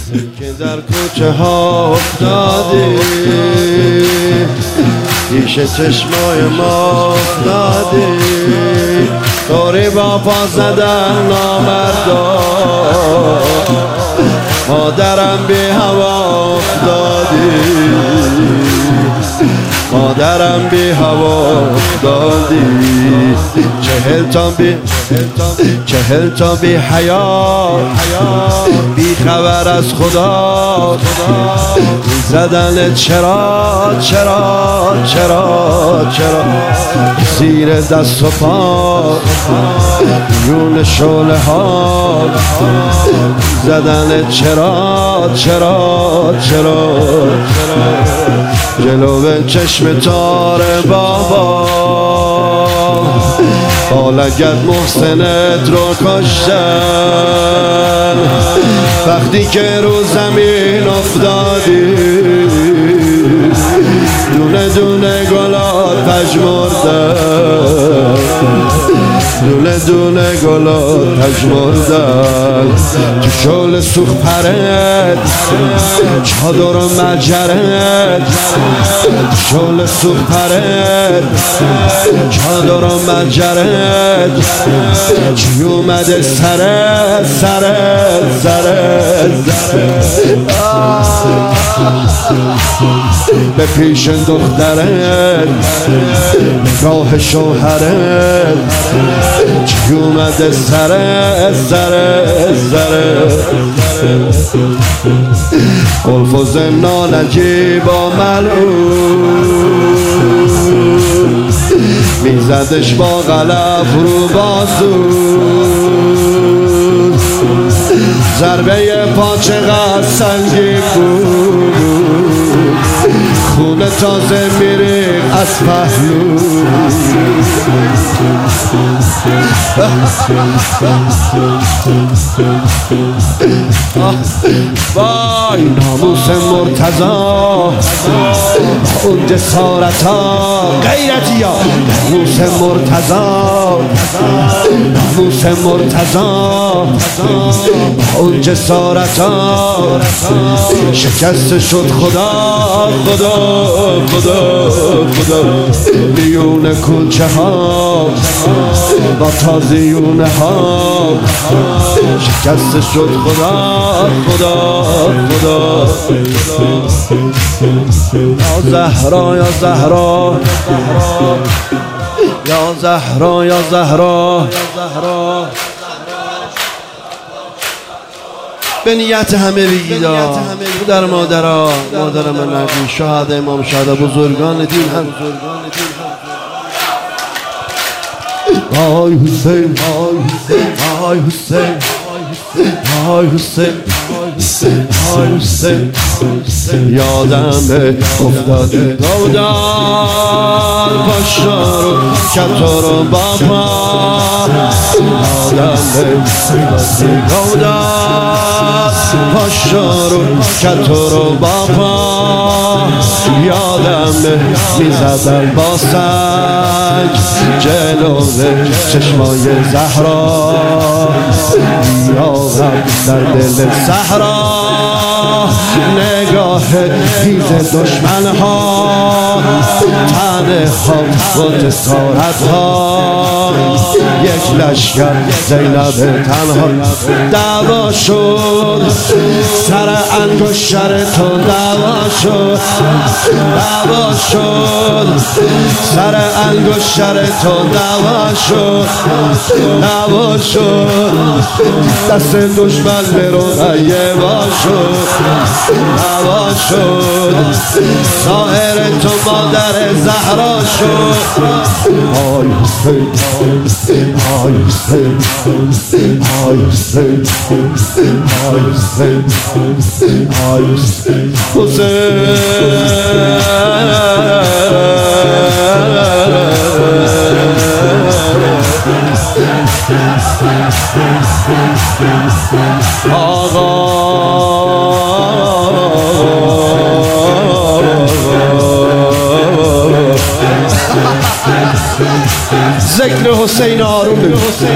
که در کوچه ها افتادی پیش چشمای ما افتادی طوری با پا زدن نامردا مادرم بی هوا افتادی مادرم بی هوا افتادی چهل تا بی حیا بی خبر از خدا زدن چرا زیر دست و پا یون شعله ها زدن چرا جلو چشم تار بابا با لگد محسنت رو کشتن وقتی که رو زمین افتادی دونه دونه گلات پژمردن دونه دونه گلات پژمردن تو شعله سوخت پرت چادر و مجرت تو شعله سوخت پرت چادر و مجرت چی اومده سرت به پیش دخترت نگاه شوهرت چی اومده سرت قلف و زنان عجیب و ملعون میزدش با غلف رو بازو ضربه پا چقدر سنگین بود خونه تازه میره از پهلو وای ناموس مرتضی اون جسارت ها غیرتی ها ناموس مرتضی اون جسارت ها شکست شد خدا میون کوچه ها با تازیونه ها شکست شد خدا یا زهرا به نیت همه بگید در مادر من نبی شهد امام شهده بزرگان دین هم آی حسین یادم افتاده گودال پاشا رو کتو رو بابا یادم گودال پاشا رو کتو رو بابا یادم میزدن با سنگ جلو چشمای زهرا یادم در دل صحرا نگاه تیز دشمن ها تنه ها و جسارت ها یک لشکر زینب تنها دعوا شد سر انگشتر تو دعوا شد سر انگشتر تو دعوا شد دست دشمن برو غیه هوا شد ظاهر تو مادر زهرا شد آی حسین ذکر حسین آروم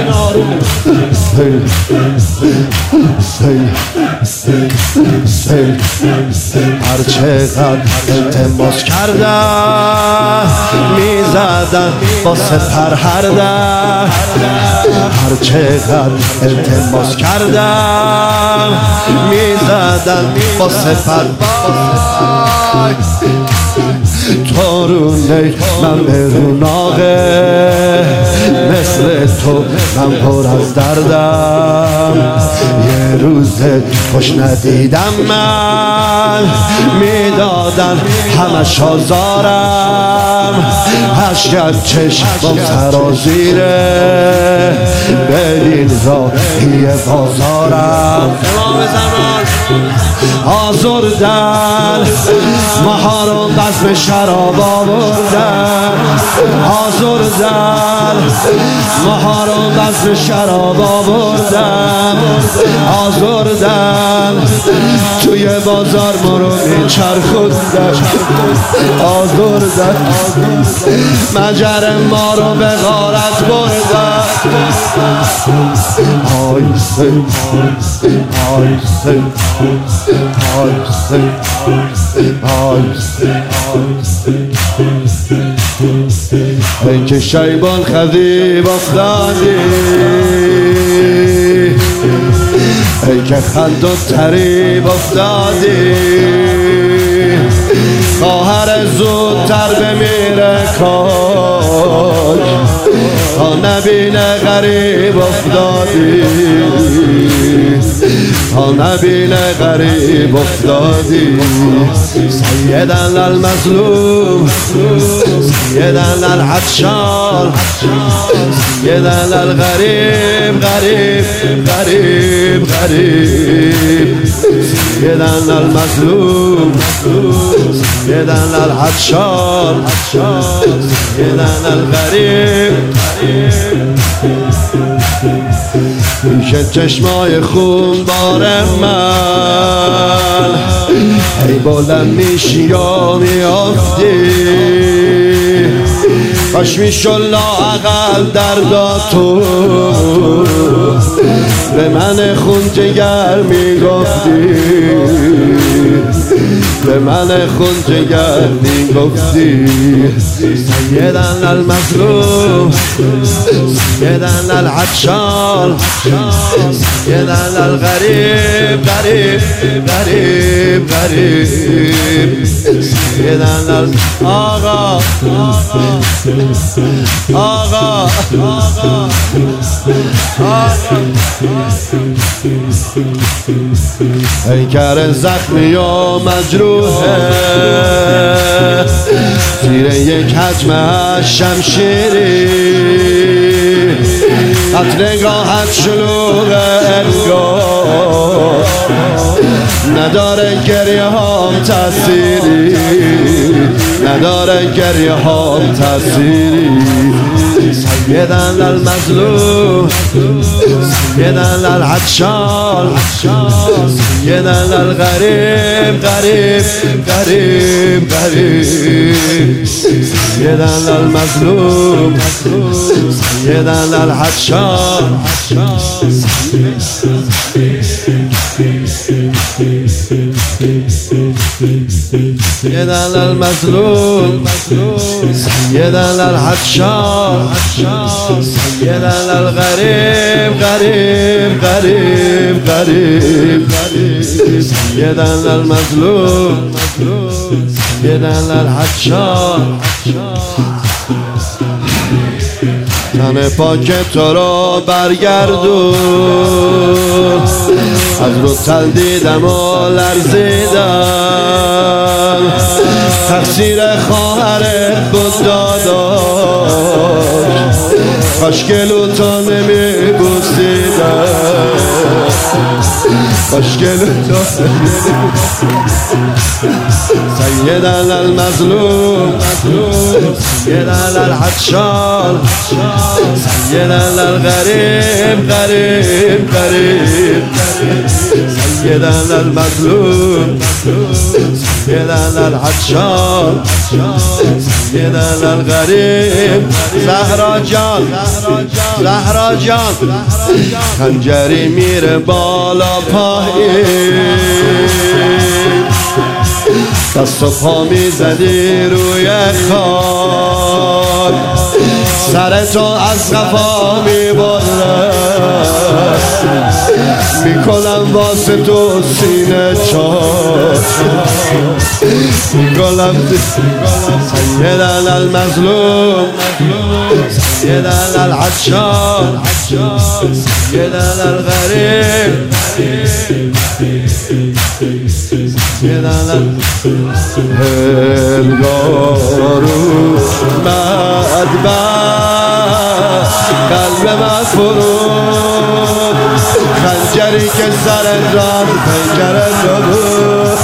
هر چقدر التماس کردم میزدم با سپر هر دم هر چقدر التماس کردم میزدم با سپر تارونه من بروناغه مثل تو من پر از دردم یه روز خوش ندیدم من میدادن همش آزارم هشت چشمم سرازیره برین راهی بازارم امام زمان آزردن مهارم بزم شراب آوردن آزردن مهارم بزم شراب آوردن آزردن توی بازار ما رو میچرخوندن آزردن مجر ما رو به غارت بردن آیسه آیسه ای که شیبان خذیب افتادی ای که خند و تریب افتادی خواهر زودتر بمیره کاش تا نبینه غریب افتادی تا نبینه غریب افتادی سیدن المظلوم سیدن العطشان سیدن الغریب غریب غریب غریب سیدن المظلوم سیدن العطشان سیدن الغریب میشه چشمای خون بار من ای بلند میشی یا میافتی کاش میشو لااقل درداتو به من خون جگر میگفتی به من خون جگر میگفتی سیدن المظلوم سیدن العطشان سیدن الغریب غریب غریب غریب سیدن آقا آقا پیکر زخمی و مجروحه زیر یک حجم شمشیری خط نگاهت شلوغ انگار نداره گریه هام تأثیری نداره گریه هام تأثیری سیدن المظلوم سیدن العطشان سیدن الغریب غریب غریب غریب سیدن المظلوم سیدن العطشان سيدنا المظلوم سيدنا العطشان سيدنا الغريب غريب غريب غريب سيدنا المظلوم سيدنا العطشان تن پاک تو رو برگردون از رو تل دیدم و لرزیدم تقصیر خواهرت بود داداش کاش گلو تو نمی بوسیدم خوشگل تو سیدن المظلوم سیدن الحشال سیدن الغریب غریب غریب سیدن المظلوم سیدن الحشال سیدن الغریب زهرا جان زهرا جان خنجری میره بالا پایین دست و پا میزدی روی خاک سرتو از قفا میبرم میکنم واسه تو سینه چاک میکنم سیدن المظلوم سیدن الحشال سیدن الغریب سیدن هنگارو مدبر قلب من فرود خنجری که سر جان پنجره تو بود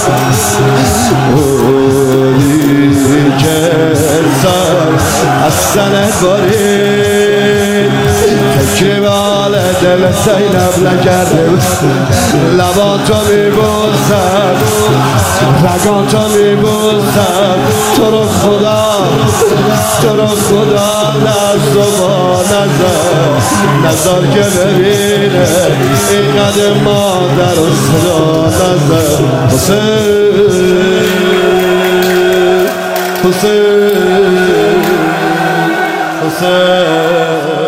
اولی که سر از سنت برید فکری به حال دل زینب نکرده لباتو میبوسم رگاتو میبوسم تو رو خدا نزد و با نظر که ببینه اینقدر مادر و صدا نظر حسین